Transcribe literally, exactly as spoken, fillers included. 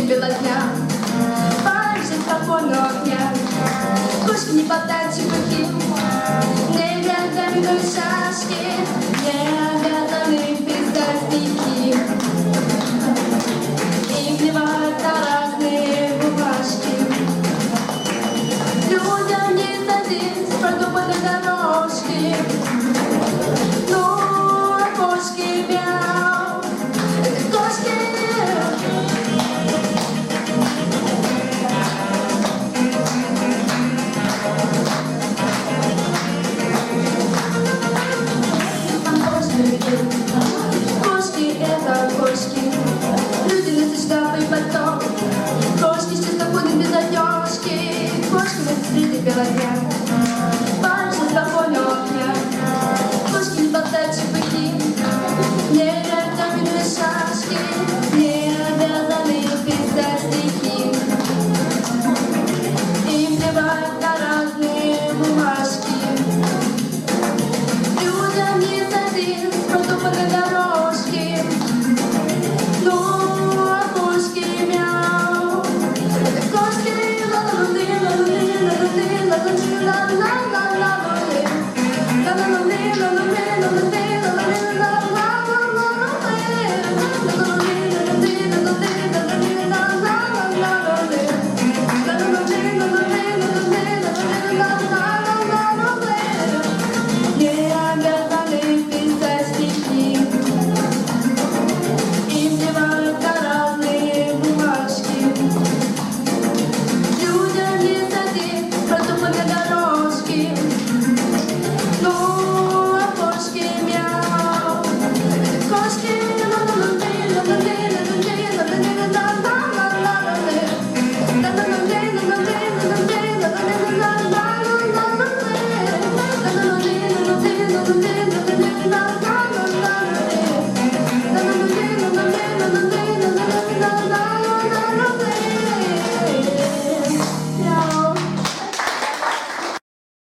белодня, Парижа спокойного дня. Кошки не болтают чепухи, не играют в шашки, не обязаны писать стихи. Им плевать на разные бумажки. Людям не садись по продуманной дорожке. Ну, а кошки мяу, это кошки. Кошки — это кошки, люди носят шляпы и пальто. Кошки с чистоходом без одежки, кошки на среди бела дня.